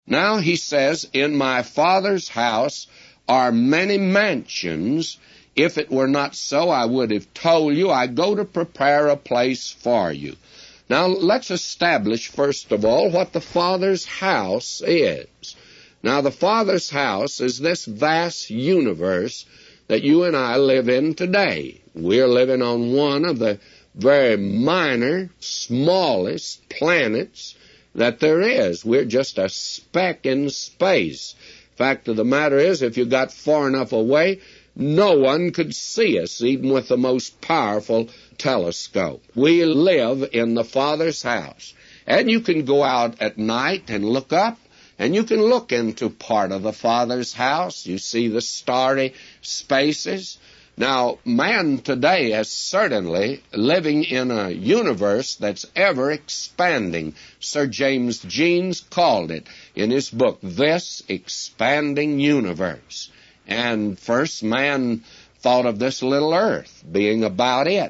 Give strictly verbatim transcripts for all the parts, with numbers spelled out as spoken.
Now he says, in my Father's house are many mansions. If it were not so, I would have told you. I go to prepare a place for you. Now, let's establish, first of all, what the Father's house is. Now, the Father's house is this vast universe that you and I live in today. We're living on one of the very minor, smallest planets that there is. We're just a speck in space. Fact of the matter is, if you got far enough away, no one could see us, even with the most powerful telescope. We live in the Father's house. And you can go out at night and look up, and you can look into part of the Father's house. You see the starry spaces. Now, man today is certainly living in a universe that's ever expanding. Sir James Jeans called it in his book, This Expanding Universe. And first, man thought of this little earth being about it,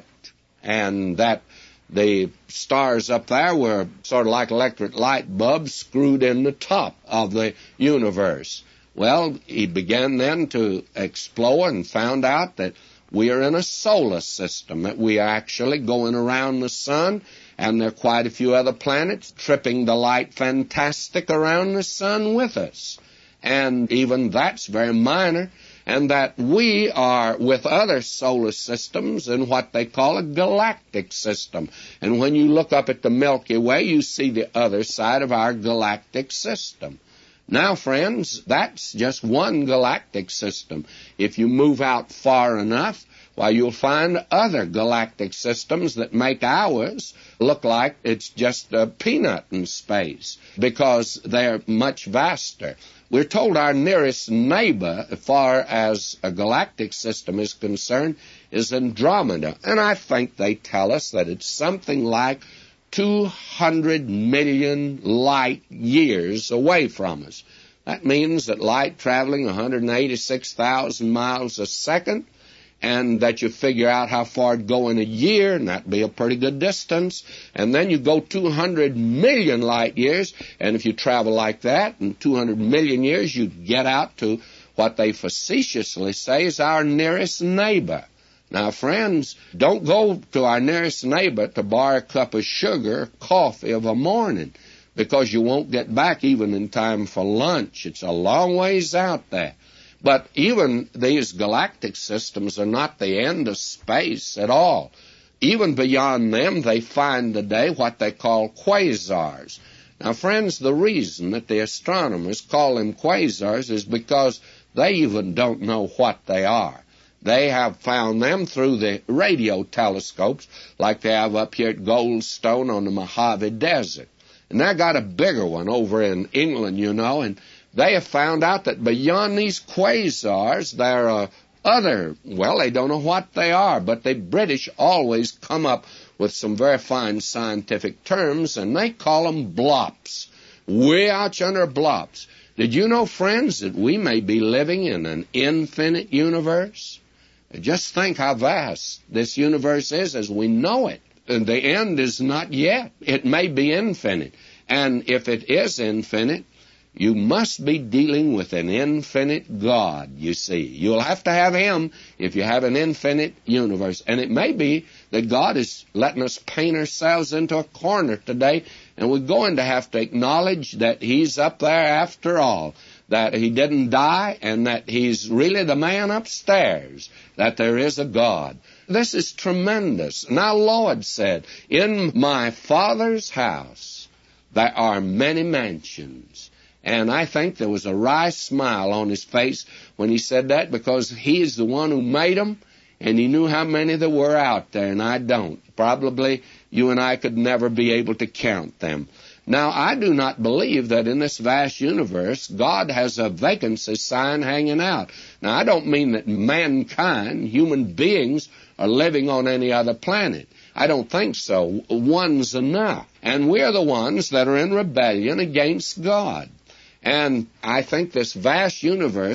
and that the stars up there were sort of like electric light bulbs screwed in the top of the universe. Well, he began then to explore and found out that we are in a solar system, that we are actually going around the sun, and there are quite a few other planets tripping the light fantastic around the sun with us. And even that's very minor, and that we are with other solar systems in what they call a galactic system. And when you look up at the Milky Way, you see the other side of our galactic system. Now, friends, that's just one galactic system. If you move out far enough, why, you'll find other galactic systems that make ours look like it's just a peanut in space, because they're much vaster. We're told our nearest neighbor, as far as a galactic system is concerned, is Andromeda. And I think they tell us that it's something like two hundred million light years away from us. That means that light traveling one hundred eighty-six thousand miles a second, and that you figure out how far it'd go in a year, and that'd be a pretty good distance. And then you go two hundred million light years, and if you travel like that in two hundred million years, you get out to what they facetiously say is our nearest neighbor. Now, friends, don't go to our nearest neighbor to borrow a cup of sugar or coffee of a morning, because you won't get back even in time for lunch. It's a long ways out there. But even these galactic systems are not the end of space at all. Even beyond them, they find today what they call quasars. Now, friends, the reason that the astronomers call them quasars is because they even don't know what they are. They have found them through the radio telescopes like they have up here at Goldstone on the Mojave Desert. And they got a bigger one over in England, you know, and they have found out that beyond these quasars, there are other, well, they don't know what they are, but the British always come up with some very fine scientific terms, and they call them blops. Way out yonder blops. Did you know, friends, that we may be living in an infinite universe? Just think how vast this universe is as we know it. And the end is not yet. It may be infinite. And if it is infinite, you must be dealing with an infinite God, you see. You'll have to have Him if you have an infinite universe. And it may be that God is letting us paint ourselves into a corner today, and we're going to have to acknowledge that He's up there after all, that He didn't die, and that He's really the man upstairs, that there is a God. This is tremendous. And our Lord said, in my Father's house there are many mansions. And I think there was a wry smile on His face when He said that, because He is the one who made them, and He knew how many there were out there, and I don't. Probably you and I could never be able to count them. Now, I do not believe that in this vast universe, God has a vacancy sign hanging out. Now, I don't mean that mankind, human beings, are living on any other planet. I don't think so. One's enough. And we're the ones that are in rebellion against God. And I think this vast universe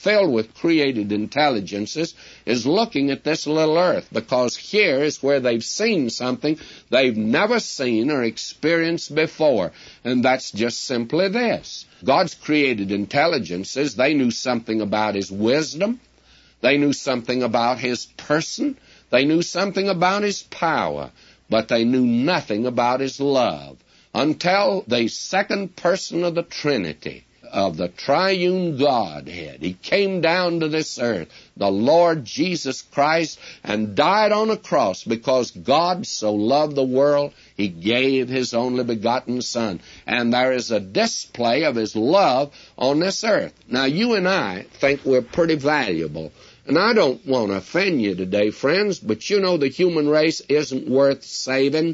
filled with created intelligences, is looking at this little earth, because here is where they've seen something they've never seen or experienced before. And that's just simply this. God's created intelligences, they knew something about His wisdom. They knew something about His person. They knew something about His power. But they knew nothing about His love until the second person of the Trinity, of the triune Godhead, He came down to this earth, the Lord Jesus Christ, and died on a cross, because God so loved the world, He gave His only begotten Son. And there is a display of His love on this earth. Now, you and I think we're pretty valuable. And I don't want to offend you today, friends, but you know the human race isn't worth saving.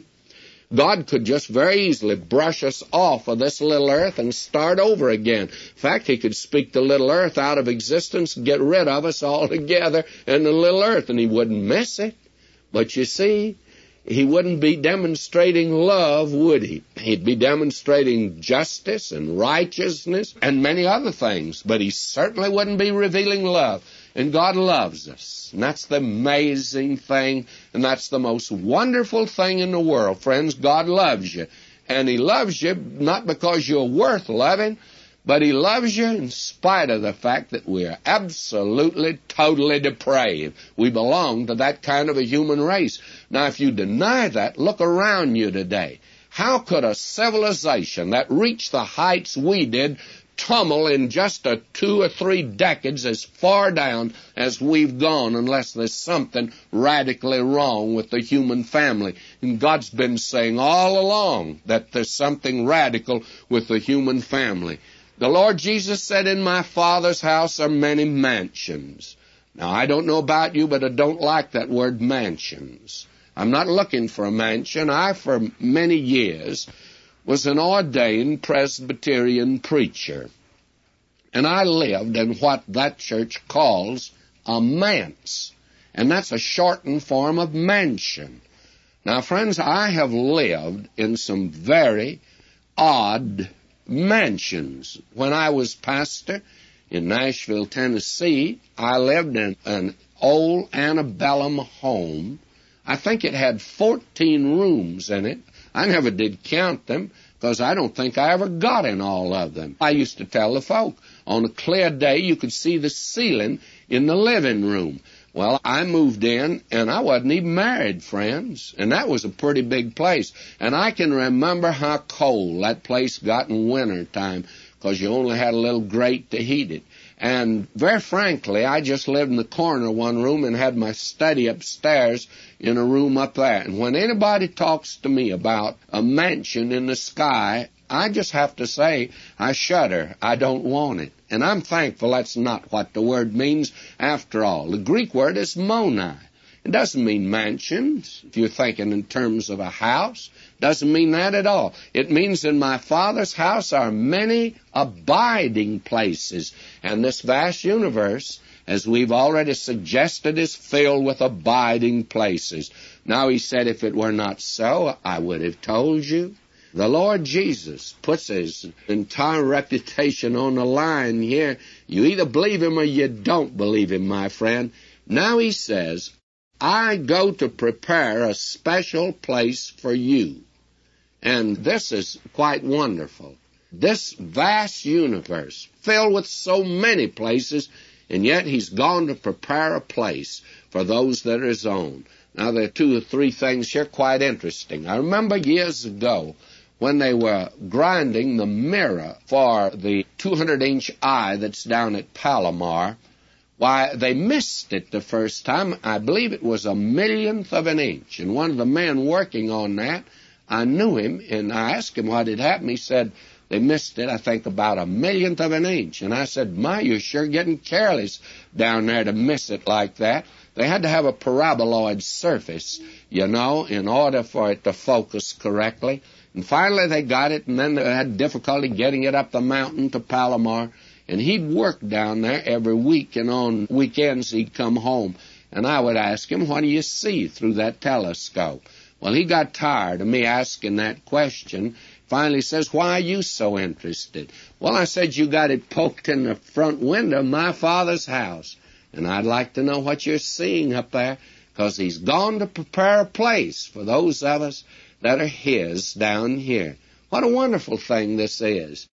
God could just very easily brush us off of this little earth and start over again. In fact, He could speak the little earth out of existence and get rid of us altogether in the little earth, and He wouldn't miss it. But you see, He wouldn't be demonstrating love, would He? He'd be demonstrating justice and righteousness and many other things, but He certainly wouldn't be revealing love. And God loves us. And that's the amazing thing, and that's the most wonderful thing in the world. Friends, God loves you. And He loves you not because you're worth loving, but He loves you in spite of the fact that we are absolutely, totally depraved. We belong to that kind of a human race. Now, if you deny that, look around you today. How could a civilization that reached the heights we did tumble in just a two or three decades as far down as we've gone, unless there's something radically wrong with the human family? And God's been saying all along that there's something radical with the human family. The Lord Jesus said, "In my Father's house are many mansions." Now, I don't know about you, but I don't like that word mansions. I'm not looking for a mansion. I, for many years, was an ordained Presbyterian preacher. And I lived in what that church calls a manse. And that's a shortened form of mansion. Now, friends, I have lived in some very odd mansions. When I was pastor in Nashville, Tennessee, I lived in an old antebellum home. I think it had fourteen rooms in it. I never did count them, because I don't think I ever got in all of them. I used to tell the folk, on a clear day you could see the ceiling in the living room. Well, I moved in, and I wasn't even married, friends, and that was a pretty big place. And I can remember how cold that place got in winter time, because you only had a little grate to heat it. And very frankly, I just lived in the corner of one room and had my study upstairs in a room up there. And when anybody talks to me about a mansion in the sky, I just have to say, I shudder. I don't want it. And I'm thankful that's not what the word means after all. The Greek word is moni. It doesn't mean mansions, if you're thinking in terms of a house. It doesn't mean that at all. It means in my Father's house are many abiding places. And this vast universe, as we've already suggested, is filled with abiding places. Now, He said, if it were not so, I would have told you. The Lord Jesus puts His entire reputation on the line here. You either believe Him or you don't believe Him, my friend. Now He says, I go to prepare a special place for you. And this is quite wonderful. This vast universe, filled with so many places, and yet He's gone to prepare a place for those that are His own. Now, there are two or three things here quite interesting. I remember years ago when they were grinding the mirror for the two hundred inch eye that's down at Palomar. Why, they missed it the first time. I believe it was a millionth of an inch. And one of the men working on that, I knew him, and I asked him what had happened. He said, they missed it, I think, about a millionth of an inch. And I said, my, you're sure getting careless down there to miss it like that. They had to have a paraboloid surface, you know, in order for it to focus correctly. And finally they got it, and then they had difficulty getting it up the mountain to Palomar. And he'd work down there every week, and on weekends he'd come home. And I would ask him, what do you see through that telescope? Well, he got tired of me asking that question, finally says, why are you so interested? Well, I said, you got it poked in the front window of my Father's house. And I'd like to know what you're seeing up there, because He's gone to prepare a place for those of us that are His down here. What a wonderful thing this is.